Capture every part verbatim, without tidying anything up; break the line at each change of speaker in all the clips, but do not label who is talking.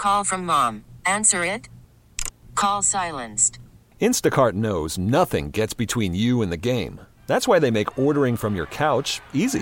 call from mom. Answer it. Call silenced.
Instacart knows nothing gets between you and the game. That's why they make ordering from your couch easy.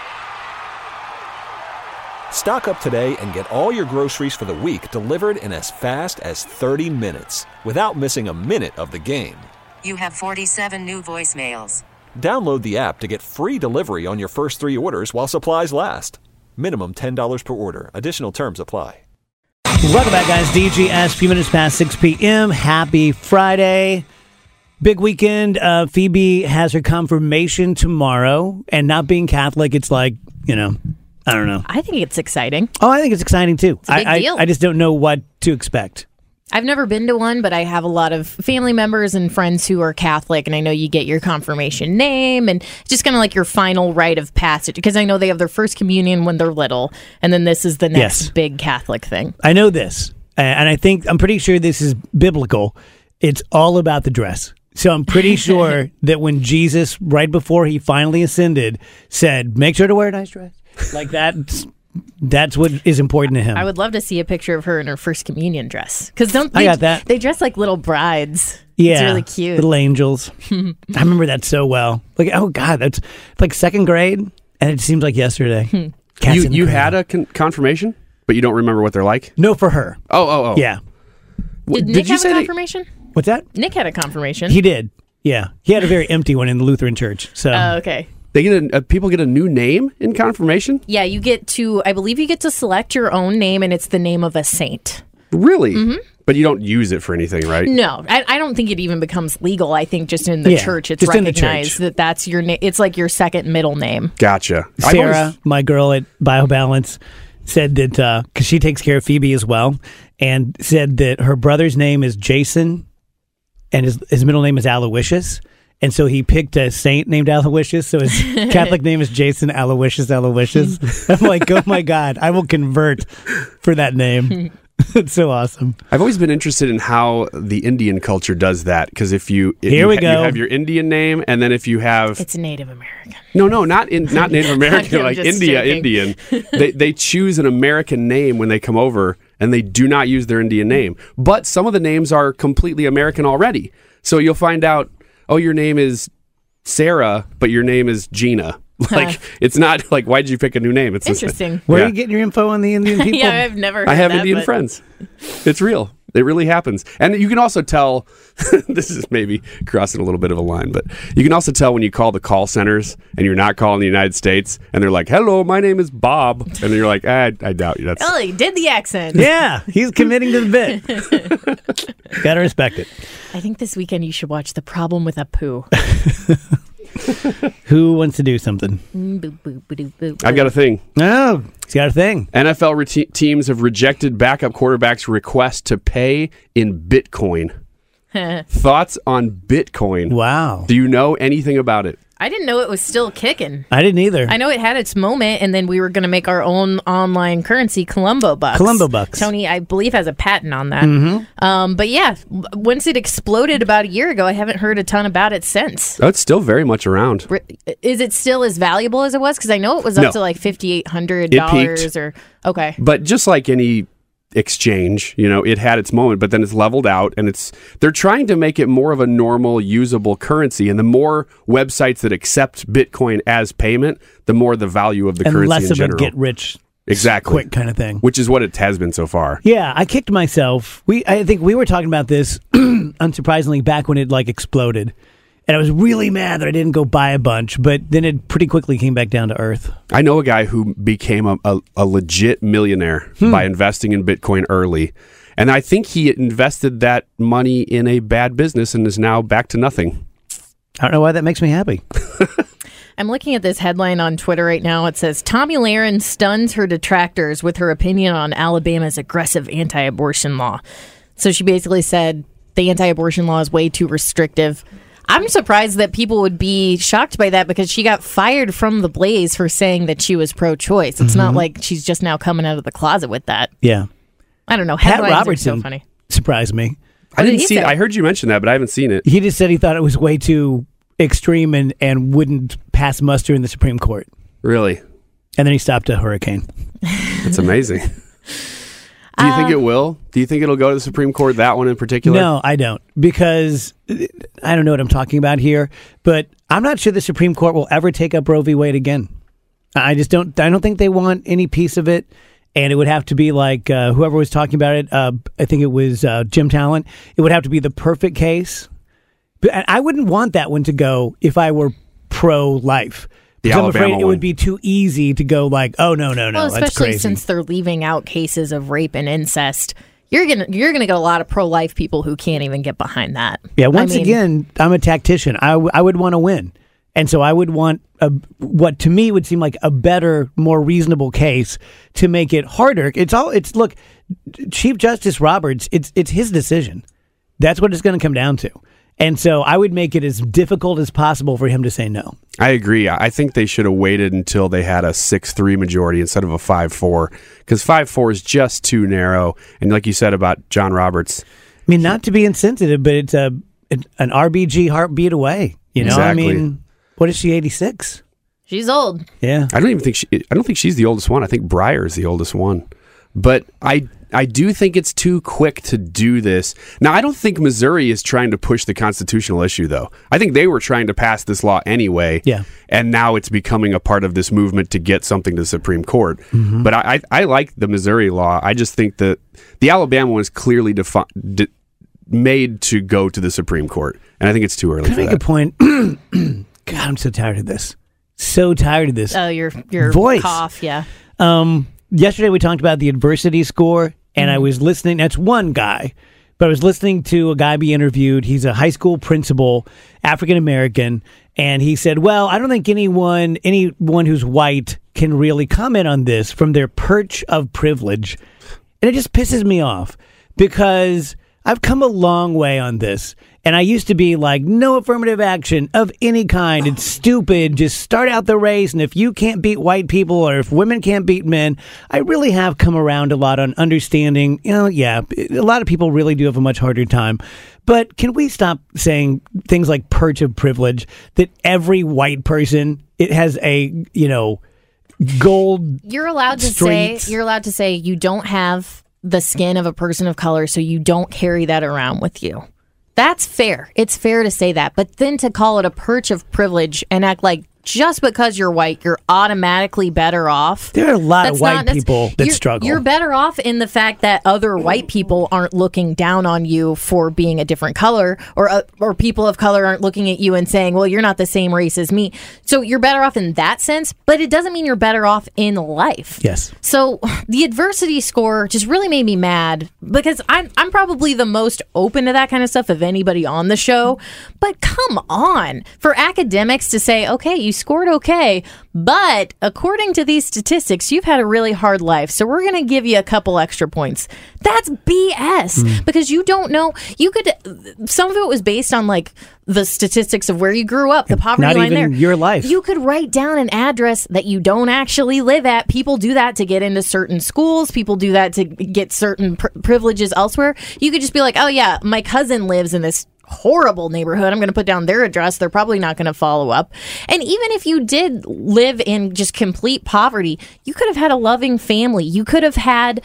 Stock up today and get all your groceries for the week delivered in as fast as thirty minutes without missing a minute of the game.
You have forty-seven new voicemails.
Download the app to get free delivery on your first three orders while supplies last. Minimum ten dollars per order. Additional terms apply.
Welcome back, guys. D G S, few minutes past six p.m. Happy Friday. Big weekend. Uh, Phoebe has her confirmation tomorrow. And not being Catholic, it's like, you know, I don't know.
I think it's exciting.
Oh, I think it's exciting, too.
It's a big
I,
deal.
I, I just don't know what to expect.
I've never been to one, but I have a lot of family members and friends who are Catholic, and I know you get your confirmation name and just kind of like your final rite of passage, because I know they have their first communion when they're little, and then this is the next
Yes.
big Catholic thing.
I know this, and I think, I'm pretty sure this is biblical. It's all about the dress. So I'm pretty sure that when Jesus, right before he finally ascended, said, make sure to wear a nice dress, like that. That's what is important to him.
I would love to see a picture of her in her first communion dress, because don't
I
they,
got that.
they dress like little brides.
Yeah,
it's really cute.
Little angels. I remember that so well. Like, oh God, that's like second grade, and it seems like yesterday. Cats
You
in the
you
Cradle.
had a con- confirmation, but you don't remember what they're like?
No, for her.
Oh, oh, oh.
Yeah.
Did
Did
Nick
you
have
say
a
that-
confirmation?
What's that?
Nick had a confirmation.
He did. Yeah, he had a very empty one in the Lutheran church. So
Oh, okay.
They get a, uh, people get a new name in confirmation?
Yeah, you get to, I believe you get to select your own name, and it's the name of a saint.
Really?
Mm-hmm.
But you don't use it for anything, right?
No, I, I don't think it even becomes legal. I think just in the
Yeah,
church, it's
just in the
recognized
church.
that that's your name. It's like your second middle name.
Gotcha. I've
Sarah,
always-
my girl at BioBalance, said that because she takes care of Phoebe as well, and said that her brother's name is Jason, and his his middle name is Aloysius. And so he picked a saint named Aloysius. So his Catholic name is Jason Aloysius Aloysius. I'm like, oh my God, I will convert for that name. It's so awesome.
I've always been interested in how the Indian culture does that. Because if you if
Here
you
we
ha-
go.
you have your Indian name, and then if you have
It's Native American.
no, no, not in not Native American,
I'm
like
just
India,
joking.
Indian. They they choose an American name when they come over, and they do not use their Indian name. But some of the names are completely American already. So you'll find out, oh, your name is Sarah, but your name is Gina. Like, it's not like, why did you pick a new name? It's the same.
Interesting.
Where
Yeah.
are you getting your info on the Indian people?
Yeah, I've never heard
I have
that,
Indian
but-
friends. It's real. It really happens. And you can also tell, this is maybe crossing a little bit of a line, but you can also tell when you call the call centers and you're not calling the United States and they're like, hello, my name is Bob. And then you're like, I, I doubt you. That's
Oh, he did the accent.
Yeah, he's committing to the bit. Gotta respect it.
I think this weekend you should watch The Problem with Apu.
Who wants to do something?
I've got a thing.
Oh, he's got a thing.
N F L re- teams have rejected backup quarterbacks' request to pay in Bitcoin. Thoughts on Bitcoin?
Wow.
Do you know anything about it?
I didn't know it was still kicking.
I didn't either.
I know it had its moment, and then we were going to make our own online currency, Columbo Bucks.
Columbo Bucks.
Tony, I believe, has a patent on that. Mm-hmm. Um, but yeah, w- once it exploded about a year ago, I haven't heard a ton about it since.
Oh, it's still very much around.
Re- Is it still as valuable as it was? Because I know it was up
No.
to like five thousand eight hundred
It
dollars
peaked.
or okay.
But just like any exchange, you know, it had its moment, but then it's leveled out, and it's they're trying to make it more of a normal, usable currency. And the more websites that accept Bitcoin as payment, the more the value of the
and
currency
less
in
of
general.
a get rich
exactly
quick kind of thing.
which is what it has been so far.
Yeah, I kicked myself. We, I think we were talking about this, unsurprisingly, back when it like exploded, and I was really mad that I didn't go buy a bunch. But then it pretty quickly came back down to earth.
I know a guy who became a, a, a legit millionaire
Hmm.
by investing in Bitcoin early. And I think he invested that money in a bad business and is now back to nothing.
I don't know why that makes me happy.
I'm looking at this headline on Twitter right now. It says, Tomi Lahren stuns her detractors with her opinion on Alabama's aggressive anti-abortion law. So she basically said the anti-abortion law is way too restrictive. I'm surprised that people would be shocked by that because she got fired from the Blaze for saying that she was pro-choice. It's
Mm-hmm.
not like she's just now coming out of the closet with that.
Yeah.
I don't know.
Pat
Headlines
Robertson
are so funny.
surprised me.
I
did
didn't
he
see.
say?
I heard you mention that, but I haven't seen it.
He just said he thought it was way too extreme and, and wouldn't pass muster in the Supreme Court.
Really,
And then he stopped a hurricane.
it's amazing. Do you think it will? Do you think it'll go to the Supreme Court, that one in particular?
No, I don't, because I don't know what I'm talking about here, but I'm not sure the Supreme Court will ever take up Roe v. Wade again. I just don't, I don't think they want any piece of it, and it would have to be like, uh, whoever was talking about it, uh, I think it was uh, Jim Talent, it would have to be the perfect case. But I wouldn't want that one to go if I were pro-life.
The
I'm
Alabama
afraid it
one.
would be too easy to go like, oh no, no, no,
well,
that's
especially
crazy.
since they're leaving out cases of rape and incest. You're gonna you're gonna get a lot of pro-life people who can't even get behind that.
Yeah, once
I mean,
again, I'm a tactician. I, w- I would want to win. And so I would want a, what to me would seem like a better, more reasonable case to make it harder. It's all, it's, look, Chief Justice Roberts, it's it's his decision. That's what it's going to come down to. And so I would make it as difficult as possible for him to say no.
I agree. I think they should have waited until they had a six three majority instead of a five four, because five four is just too narrow. And like you said about John Roberts.
I mean, not to be insensitive, but it's a an R B G heartbeat away. You know,
Exactly.
I mean, what is she, eighty-six?
she's old.
Yeah.
I don't even think she, I don't think she's the oldest one. I think Breyer is the oldest one. But I I do think it's too quick to do this. Now, I don't think Missouri is trying to push the constitutional issue, though. I think they were trying to pass this law anyway.
Yeah.
And now it's becoming a part of this movement to get something to the Supreme Court.
Mm-hmm.
But I, I, I like the Missouri law. I just think that the Alabama one is clearly defi- de- made to go to the Supreme Court. And I think it's too early
Can I
for
make
that.
a point? God, I'm so tired of this. So tired of this.
Oh, your your
Voice.
cough, yeah.
Um, yesterday we talked about the adversity score, and I was listening. That's one guy, but I was listening to a guy be interviewed. He's a high school principal, African American, and he said, "Well, I don't think anyone, anyone who's white, can really comment on this from their perch of privilege," and it just pisses me off because I've come a long way on this. And I used to be like, no affirmative action of any kind. It's stupid. Just start out the race. And if you can't beat white people or if women can't beat men, I really have come around a lot on understanding, you know, yeah, a lot of people really do have a much harder time. But can we stop saying things like perch of privilege, that every white person, it has a, you know, gold
You're allowed to
streets.
say you're allowed to say you don't have the skin of a person of color, so you don't carry that around with you. That's fair. It's fair to say that. But then to call it a perch of privilege and act like just because you're white, you're automatically better off.
There are a lot
That's
of white
not nec-
people that
you're,
struggle.
You're better off in the fact that other white people aren't looking down on you for being a different color, or uh, or people of color aren't looking at you and saying, well, you're not the same race as me. So you're better off in that sense, but it doesn't mean you're better off in life.
Yes.
So the adversity score just really made me mad because I'm I'm probably the most open to that kind of stuff of anybody on the show. But come on, for academics to say, okay, you scored okay, but according to these statistics, you've had a really hard life, so we're going to give you a couple extra points. That's B S
Mm.
because you don't know. You could, some of it was based on like the statistics of where you grew up, the poverty
Not
line
even
there.
your life.
You could write down an address that you don't actually live at. People do that to get into certain schools. People do that to get certain pr- privileges elsewhere. You could just be like, oh yeah, my cousin lives in this horrible neighborhood. I'm going to put down their address. They're probably not going to follow up. And even if you did live in just complete poverty, you could have had a loving family. You could have had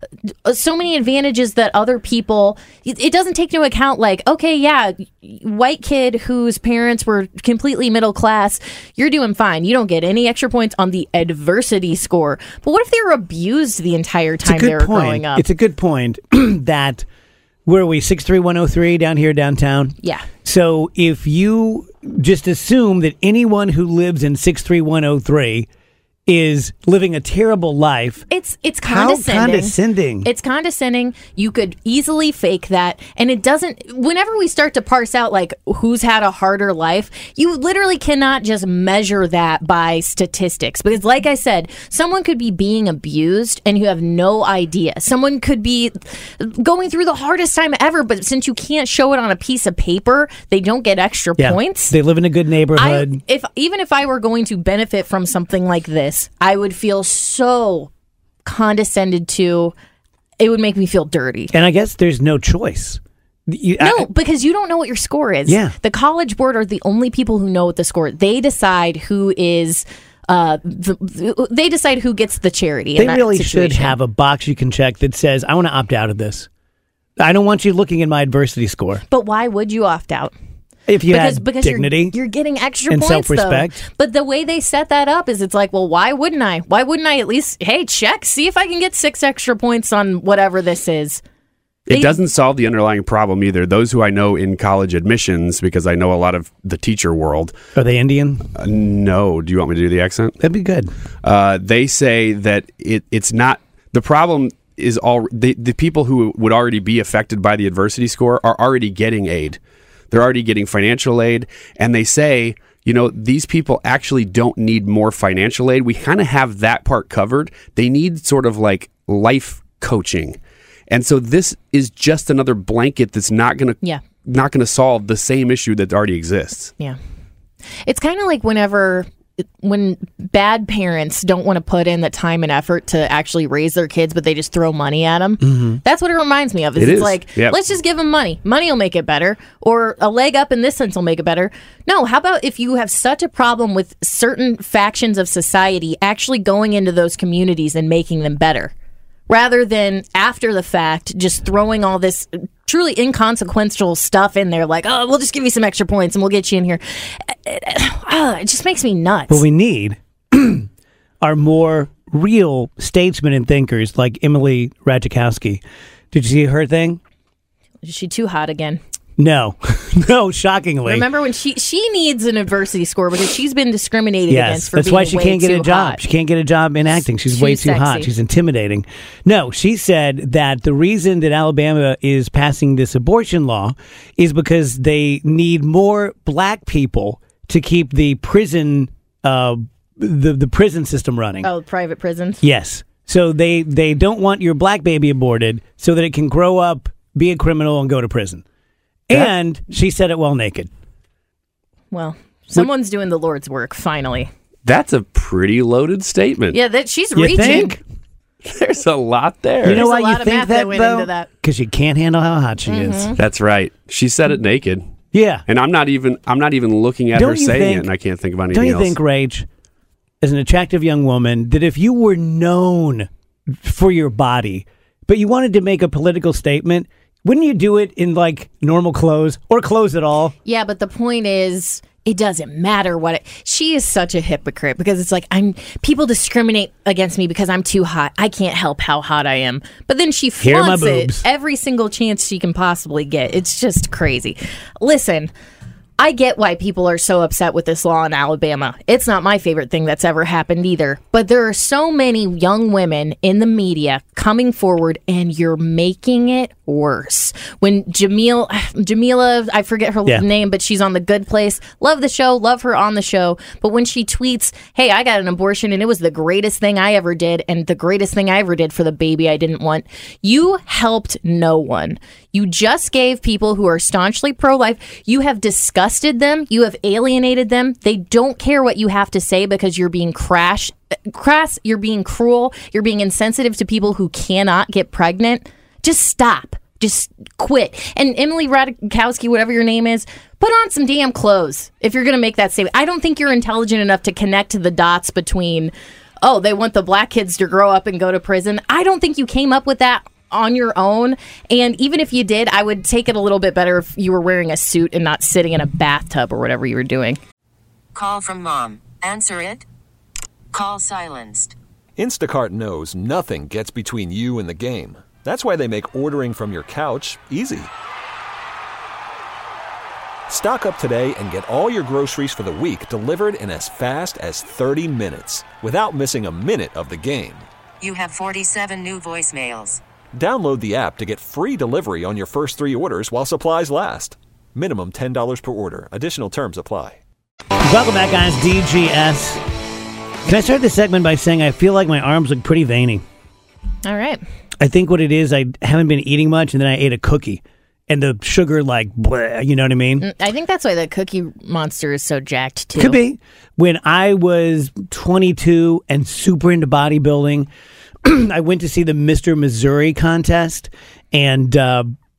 so many advantages that other people, it doesn't take into account like, okay, yeah, white kid whose parents were completely middle class, you're doing fine. You don't get any extra points on the adversity score. But what if they were abused the entire time they were
point.
growing up?
It's a good point that, where are we, six three one oh three down here downtown?
Yeah.
So if you just assume that anyone who lives in six three one oh three is living a terrible life,
It's it's
how
condescending.
condescending.
It's condescending. You could easily fake that. And it doesn't, whenever we start to parse out like who's had a harder life, you literally cannot just measure that by statistics. Because like I said, someone could be being abused and you have no idea. Someone could be going through the hardest time ever, but since you can't show it on a piece of paper, they don't get extra
yeah.
points.
They live in a good neighborhood.
I, if even if I were going to benefit from something like this, I would feel so condescended to. It would make me feel dirty.
and I guess there's no choice. You- I-
No, because you don't know what your score is.
Yeah.
The College Board are the only people who know what the score is. They decide who is uh, the, the, they decide who gets the charity.
They
in that
really should
situation.
have a box you can check that says, I want to opt out of this. I don't want you looking at my adversity score.
But why would you opt out?
If you
because
had
because
dignity
you're, you're getting extra
and
points,
self-respect.
though. But the way they set that up is it's like, well, why wouldn't I? Why wouldn't I at least, hey, check, see if I can get six extra points on whatever this is.
It
They-
doesn't solve the underlying problem either. Those who I know in college admissions, because I know a lot of the teacher world,
Are they Indian?
uh, no, do you want me to do the accent?
That'd be good.
Uh, they say that it, it's not, the problem is all, the, the people who would already be affected by the adversity score are already getting aid. They're already getting financial aid, and they say, you know, these people actually don't need more financial aid. We kind of have that part covered. They need sort of like life coaching. And so this is just another blanket that's not going to
Yeah.
not going to solve the same issue that already exists.
Yeah. It's kind of like whenever when bad parents don't want to put in the time and effort to actually raise their kids, but they just throw money at them. Mm-hmm. That's what it reminds me of. Is
It
it's
is.
like,
Yep.
let's just give them money. Money will make it better. Or a leg up in this sense will make it better. No, how about if you have such a problem with certain factions of society actually going into those communities and making them better? Rather than after the fact, just throwing all this truly inconsequential stuff in there, like, oh, we'll just give you some extra points and we'll get you in here. It, it just makes me nuts.
What we need are more real statesmen and thinkers like Emily Ratajkowski. Did you see her thing?
Is she too hot again?
No. No, shockingly.
Remember when she she needs an adversity score because she's been discriminated
Yes,
against for
that's
being
why she
way
can't get
too
a job.
hot.
She can't get a job in acting. She's
Too
way too hot.
sexy.
She's intimidating. No, she said that the reason that Alabama is passing this abortion law is because they need more black people to keep the prison uh, the the prison system running.
Oh, private prisons.
Yes. So they they don't want your black baby aborted so that it can grow up, be a criminal, and go to prison. And she said it while naked.
Well, someone's doing the Lord's work finally.
That's a pretty loaded statement.
Yeah, that she's
You
reaching.
think?
There's a lot there.
You know
There's
why
a lot
you
of
think
math
that,
that went
though?
into that.
Because you can't handle how hot she is.
That's right. She said it naked.
Yeah.
And I'm not even I'm not even looking at
Don't
her
you
saying
think-
it, and I can't think of anything
Don't you
else.
think, Rach, as an attractive young woman, that if you were known for your body, but you wanted to make a political statement, wouldn't you do it in like normal clothes or clothes at all?
Yeah, but the point is, it doesn't matter what it. She is such a hypocrite because it's like I'm. People discriminate against me because I'm too hot. I can't help how hot I am. But then she
Here are my
flaunts it
boobs.
every single chance she can possibly get. It's just crazy. Listen. I get why people are so upset with this law in Alabama. It's not my favorite thing that's ever happened either. But there are so many young women in the media coming forward, and you're making it worse. When Jamil, Jamila, I forget her
Yeah.
name, but she's on The Good Place. Love the show, love her on the show. But when she tweets, hey, I got an abortion and it was the greatest thing I ever did and the greatest thing I ever did for the baby I didn't want, you helped no one. You just gave people who are staunchly pro-life, you have disgusted them, you have alienated them. They don't care what you have to say because you're being crash, crass, you're being cruel, you're being insensitive to people who cannot get pregnant. Just stop. Just quit. And Emily Ratajkowski, whatever your name is, put on some damn clothes if you're going to make that statement. I don't think you're intelligent enough to connect the dots between, oh, they want the black kids to grow up and go to prison. I don't think you came up with that on your own. And even if you did, I would take it a little bit better if you were wearing a suit and not sitting in a bathtub or whatever you were doing.
Call from mom. Answer it. Call silenced.
Instacart knows nothing gets between you and the game. That's why they make ordering from your couch easy. Stock up today and get all your groceries for the week delivered in as fast as thirty minutes without missing a minute of the game.
You have forty-seven new voicemails.
Download the app to get free delivery on your first three orders while supplies last. Minimum ten dollars per order. Additional terms apply.
Welcome back, guys. D G S. Can I start this segment by saying I feel like my arms look pretty veiny?
All right.
I think what it is, I haven't been eating much, and then I ate a cookie. And the sugar, like, bleh, you know what I mean?
I think that's why the Cookie Monster is so jacked, too.
Could be. When I was twenty-two and super into bodybuilding, I went to see the Mister Missouri contest, and uh,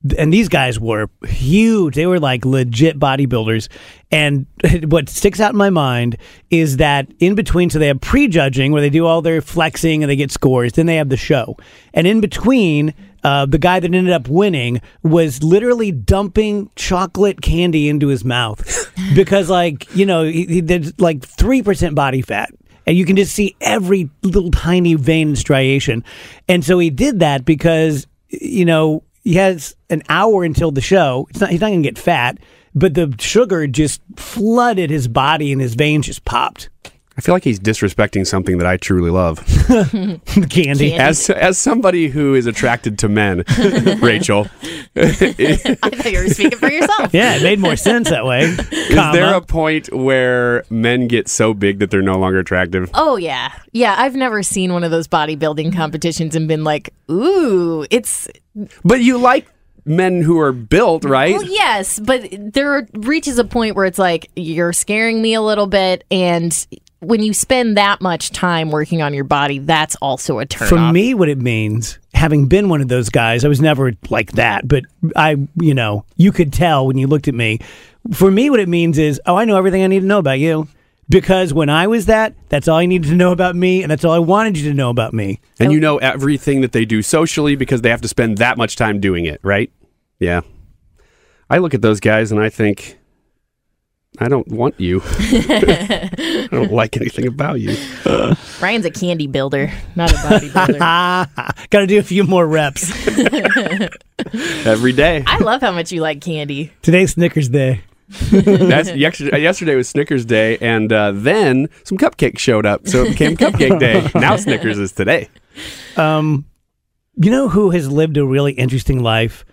and these guys were huge. They were like legit bodybuilders. And what sticks out in my mind is that in between, so they have prejudging where they do all their flexing and they get scores. Then they have the show. And in between, uh, the guy that ended up winning was literally dumping chocolate candy into his mouth because, like, you know, he, he did like three percent body fat. And you can just see every little tiny vein and striation. And so he did that because, you know, he has an hour until the show. It's not, he's not going to get fat, but the sugar just flooded his body and his veins just popped.
I feel like he's disrespecting something that I truly love.
Candy.
Candy.
As as somebody who is attracted to men, Rachel,
I thought you were speaking for yourself.
Yeah, it made more sense that way.
is there a point where men get so big that they're no longer attractive?
Oh, yeah. Yeah, I've never seen one of those bodybuilding competitions and been like, ooh, it's...
But you like men who are built, right?
Well, yes, but there reaches a point where it's like, you're scaring me a little bit, and... when you spend that much time working on your body, that's also a turn
For
off.
me, what it means, having been one of those guys, I was never like that, but I, you know, you could tell when you looked at me. For me, what it means is, oh, I know everything I need to know about you. Because when I was that, that's all I needed to know about me, and that's all I wanted you to know about me.
And you know everything that they do socially because they have to spend that much time doing it, right? Yeah. I look at those guys and I think... I don't want you. I don't like anything about you. Uh.
Ryan's a candy builder, not a bodybuilder.
Got to do a few more reps.
Every day.
I love how much you like candy.
Today's Snickers Day.
That's, yesterday, yesterday was Snickers Day, and uh, then some cupcakes showed up, so it became Cupcake Day. Now Snickers is today.
Um, you know who has lived a really interesting life?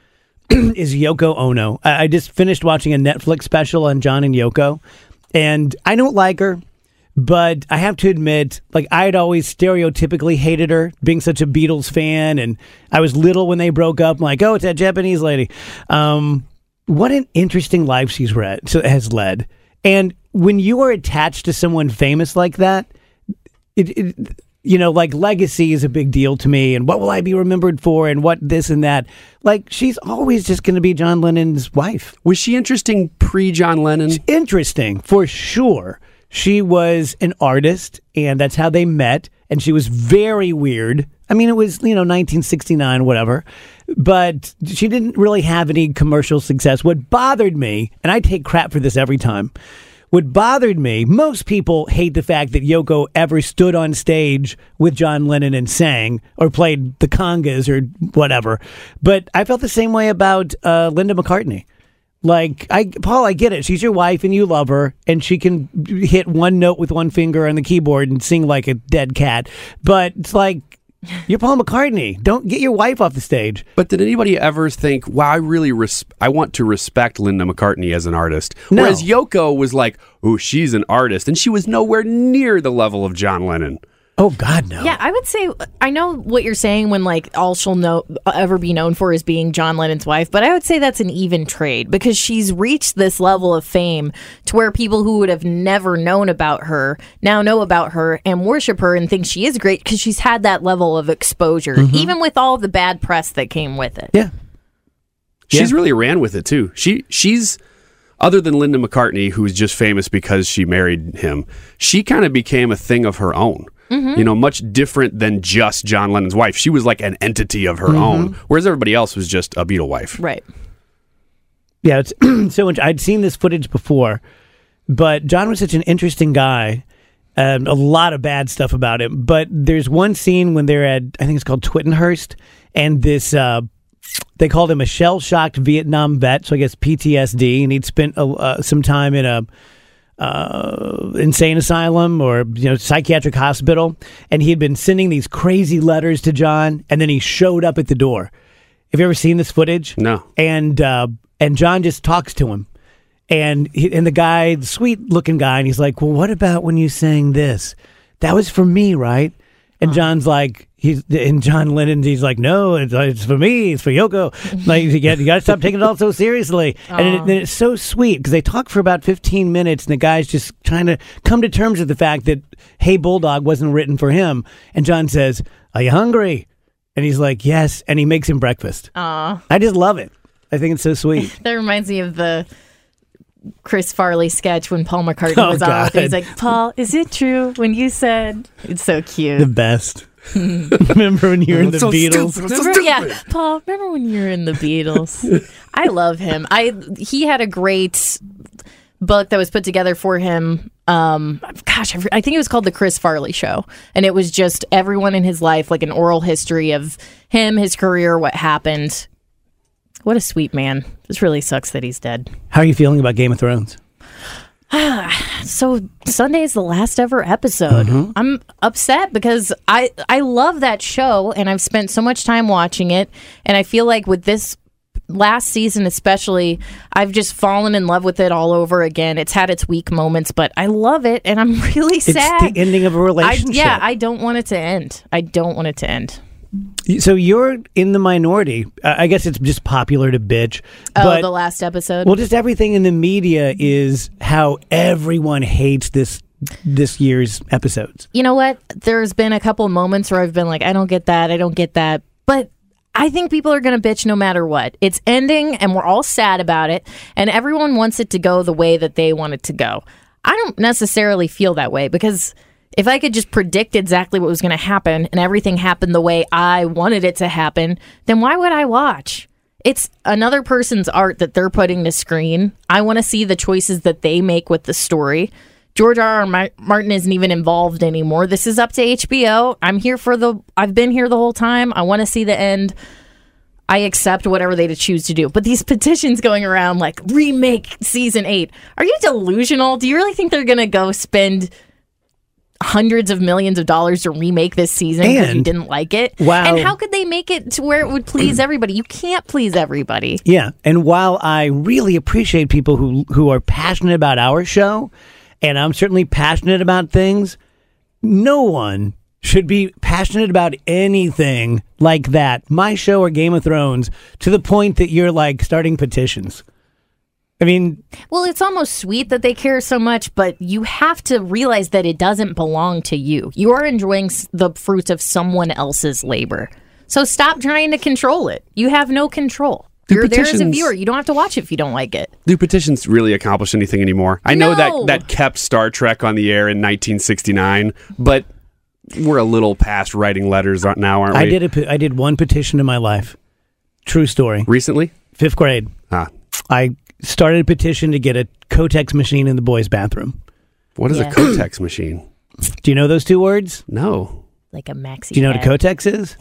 Is Yoko Ono. I, I just finished watching a Netflix special on John and Yoko, and I don't like her, but I have to admit, like, I had always stereotypically hated her, being such a Beatles fan, and I was little when they broke up. I'm like, oh, it's that Japanese lady. Um, what an interesting life she's read, so has led. And when you are attached to someone famous like that, it, it you know, like, legacy is a big deal to me, and what will I be remembered for, and what this and that. Like, she's always just going to be John Lennon's wife.
Was she interesting pre-John Lennon?
Interesting, for sure. She was an artist, and that's how they met, and she was very weird. I mean, it was, you know, nineteen sixty-nine, whatever, but she didn't really have any commercial success. What bothered me, and I take crap for this every time, what bothered me, most people hate the fact that Yoko ever stood on stage with John Lennon and sang or played the congas or whatever. But I felt the same way about uh, Linda McCartney. Like, I, Paul, I get it. She's your wife and you love her, and she can hit one note with one finger on the keyboard and sing like a dead cat. But it's like, you're Paul McCartney. Don't get your wife off the stage.
But did anybody ever think, wow, I really res- I want to respect Linda McCartney as an artist?
No.
Whereas Yoko was like, oh, she's an artist. And she was nowhere near the level of John Lennon.
Oh, God, no.
Yeah, I would say, I know what you're saying when, like, all she'll know, ever be known for is being John Lennon's wife, but I would say that's an even trade because she's reached this level of fame to where people who would have never known about her now know about her and worship her and think she is great because she's had that level of exposure, mm-hmm. even with all the bad press that came with it.
Yeah.
She's
yeah.
really ran with it, too. She She's... Other than Linda McCartney, who's just famous because she married him, she kind of became a thing of her own. Mm-hmm. You know, much different than just John Lennon's wife. She was like an entity of her mm-hmm. own, whereas everybody else was just a Beatle wife.
Right.
Yeah, it's so much. I'd seen this footage before, but John was such an interesting guy. Um, a lot of bad stuff about him. But there's one scene when they're at, I think it's called Twittenhurst, and this... Uh, They called him a shell-shocked Vietnam vet, so I guess P T S D, and he'd spent uh, uh, some time in a uh, insane asylum or you know psychiatric hospital, and he had been sending these crazy letters to John, and then he showed up at the door. Have you ever seen this footage?
No.
And uh, and John just talks to him, and he, and the guy, the sweet-looking guy, and he's like, "Well, what about when you sang this? That was for me, right?" And John's like, he's and John Lennon, he's like, no, it's, it's for me, it's for Yoko. Like you got, you got to stop taking it all so seriously. And it, and it's so sweet because they talk for about fifteen minutes, and the guy's just trying to come to terms with the fact that Hey Bulldog wasn't written for him. And John says, "Are you hungry?" And he's like, "Yes," and he makes him breakfast.
Aww.
I just love it. I think it's so sweet.
That reminds me of the Chris Farley sketch when Paul McCartney
Oh,
was on.
God.
He's like, Paul, is it true when you said... It's so cute.
The best. Remember when you were in the
So
Beatles?
stupid. So
Remember,
stupid.
yeah, Paul. Remember when you were in the Beatles? I love him. I he had a great book that was put together for him. Um, gosh, I, I think it was called The Chris Farley Show, and it was just everyone in his life, like an oral history of him, his career, what happened. What a sweet man. This really sucks that he's dead.
How are you feeling about Game of Thrones?
So Sunday is the last ever episode.
Mm-hmm.
I'm upset because I I love that show and I've spent so much time watching it, and I feel like with this last season especially, I've just fallen in love with it all over again. It's had its weak moments, but I love it and I'm really
It's
sad.
the ending of a
I,
relationship.
yeah, I don't want it to end. I don't want it to end.
So you're in the minority. Uh, I guess it's just popular to bitch.
Oh,
but,
the last episode?
well, just everything in the media is how everyone hates this this year's episodes.
You know what? There's been a couple moments where I've been like, I don't get that. I don't get that. But I think people are going to bitch no matter what. It's ending and we're all sad about it. And everyone wants it to go the way that they want it to go. I don't necessarily feel that way because if I could just predict exactly what was going to happen and everything happened the way I wanted it to happen, then why would I watch? It's another person's art that they're putting to screen. I want to see the choices that they make with the story. George R. R. Martin isn't even involved anymore. This is up to H B O. I'm here for the... I've been here the whole time. I want to see the end. I accept whatever they choose to do. But these petitions going around like, remake season eight. Are you delusional? Do you really think they're going to go spend hundreds of millions of dollars to remake this season because you
And-
didn't like it?
Wow.
And how could they make it to where it would please everybody? You can't please everybody.
Yeah, and while I really appreciate people who who are passionate about our show, and I'm certainly passionate about things, no one should be passionate about anything like that, my show or Game of Thrones, to the point that you're like starting petitions. I mean,
Well, it's almost sweet that they care so much, but you have to realize that it doesn't belong to you. You are enjoying s- the fruits of someone else's labor. So stop trying to control it. You have no control.
Do
You're there as a
petitions-
viewer. You don't have to watch it if you don't like it.
Do petitions really accomplish anything anymore? I know
No.
that that kept Star Trek on the air in nineteen sixty-nine, but we're a little past writing letters now, aren't we?
I did a pe- I did one petition in my life. True story.
Recently?
Fifth grade,
Ah.
I started a petition to get a Kotex machine in the boys' bathroom.
What is
Yeah.
a Kotex machine?
Do you know those two words?
No.
Like a maxi.
Do you know what a
pad.
Kotex is?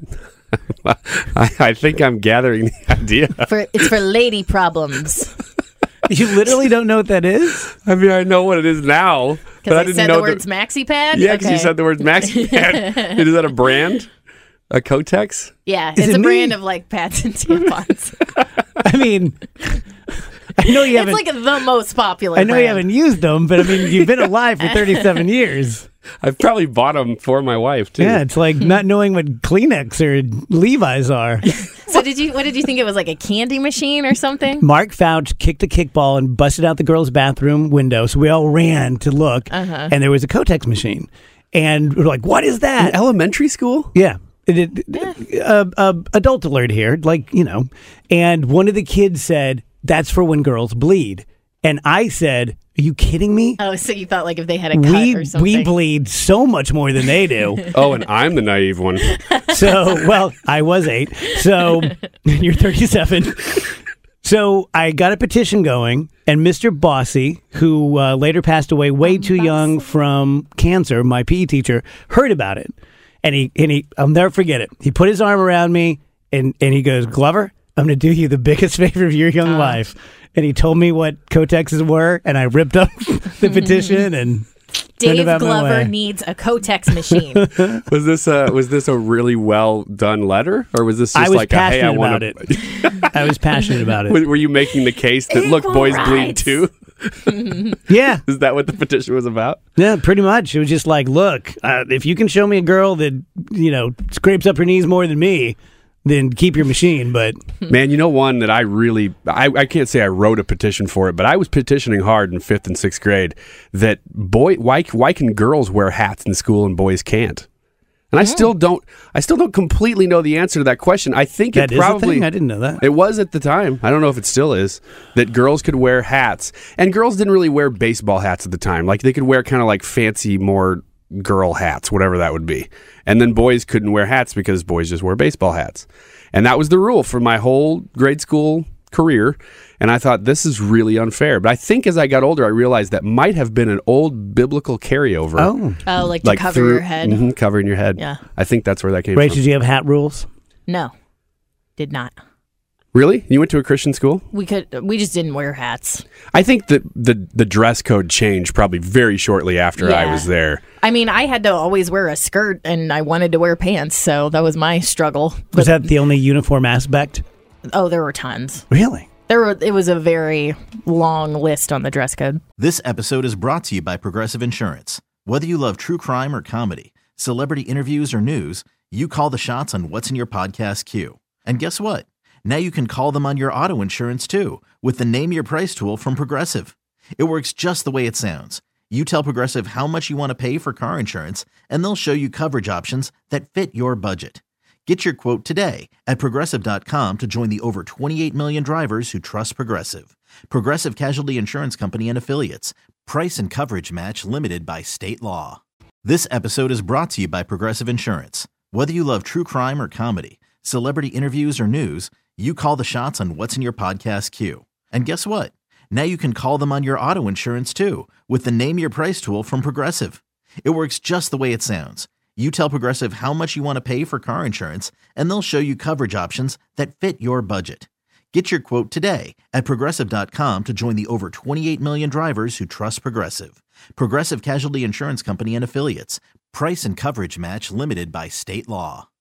I, I think I'm gathering the idea.
For, it's for lady problems.
You literally don't know what that is?
I mean, I know what it is now, but
Because
I
I,
didn't
said
know
the words maxi pad?
Yeah, because you
Okay.
said the words Maxi Pad. Is that a brand? A Kotex?
Yeah,
Is
it's
it
a
me?
brand of like pads and tampons.
I mean, I know you
It's
haven't.
like the most popular
I know you
brand.
haven't used them, but I mean, you've been alive for thirty-seven years.
I've probably bought them for my wife, too.
Yeah, it's like not knowing what Kleenex or Levi's are.
So did you? What did you think it was, like a candy machine or something?
Mark Fouch kicked a kickball and busted out the girls' bathroom window, so we all ran to look,
Uh-huh.
and there was a Kotex machine. And we're like, what is that?
In elementary school?
Yeah. It, it, uh, uh, adult alert here, like, you know. And one of the kids said, that's for when girls bleed. And I said, are you kidding me?
Oh, so you thought like if they had a cut
We
or something?
we bleed so much more than they do.
Oh, and I'm the naive one.
So, well, I was eight. So you're thirty-seven. So I got a petition going, and Mister Bossy, who uh, later passed away way too young from cancer, my P E teacher, heard about it. And he, and he, I'll never forget it. He put his arm around me, and, and he goes, Glover, I'm going to do you the biggest favor of your young
Uh.
life. And he told me what Kotexes were, and I ripped up the petition and turned
Dave
about my
Glover
way.
needs a Kotex machine.
Was this a was this a really well done letter, or was this just
I was
like a hey, I
passionate
want
about
to?
it. I was passionate about it.
Were you making the case that look,
Equal
boys bleed
rights.
too?
Yeah.
Is that what the petition was about?
Yeah, pretty much. It was just like, look, uh, if you can show me a girl that, you know, scrapes up her knees more than me, then keep your machine. But
Man, you know one that I really I, I can't say I wrote a petition for it, but I was petitioning hard in fifth and sixth grade that boy why why can girls wear hats in school and boys can't? And I still don't I still don't completely know the answer to that question. I think
That
it
is a
probably
thing? I didn't know that.
It was at the time. I don't know if it still is. That girls could wear hats. And girls didn't really wear baseball hats at the time. Like they could wear kind of like fancy more girl hats, whatever that would be. And then boys couldn't wear hats because boys just wear baseball hats. And that was the rule for my whole grade school career. And I thought, this is really unfair. But I think as I got older, I realized that might have been an old biblical carryover.
Oh.
Oh, like to cover
through-
your head.
Mhm, covering your head.
Yeah.
I think that's where that came
Rach,
from.
did you have hat rules?
No, did not.
Really? You went to a Christian school?
We could. We just didn't wear hats.
I think that the, the dress code changed probably very shortly after I
Yeah.
was there.
I mean, I had to always wear a skirt, and I wanted to wear pants, so that was my struggle.
Was that the only uniform aspect?
Oh, there were tons.
Really?
There were. It was a very long list on the dress code.
This episode is brought to you by Progressive Insurance. Whether you love true crime or comedy, celebrity interviews or news, you call the shots on what's in your podcast queue. And guess what? Now you can call them on your auto insurance too with the Name Your Price tool from Progressive. It works just the way it sounds. You tell Progressive how much you want to pay for car insurance, and they'll show you coverage options that fit your budget. Get your quote today at Progressive dot com to join the over twenty-eight million drivers who trust Progressive. Progressive Casualty Insurance Company and Affiliates. Price and coverage match limited by state law. This episode is brought to you by Progressive Insurance. Whether you love true crime or comedy, celebrity interviews or news, you call the shots on what's in your podcast queue. And guess what? Now you can call them on your auto insurance too with the Name Your Price tool from Progressive. It works just the way it sounds. You tell Progressive how much you want to pay for car insurance, and they'll show you coverage options that fit your budget. Get your quote today at Progressive dot com to join the over twenty-eight million drivers who trust Progressive. Progressive Casualty Insurance Company and Affiliates. Price and coverage match limited by state law.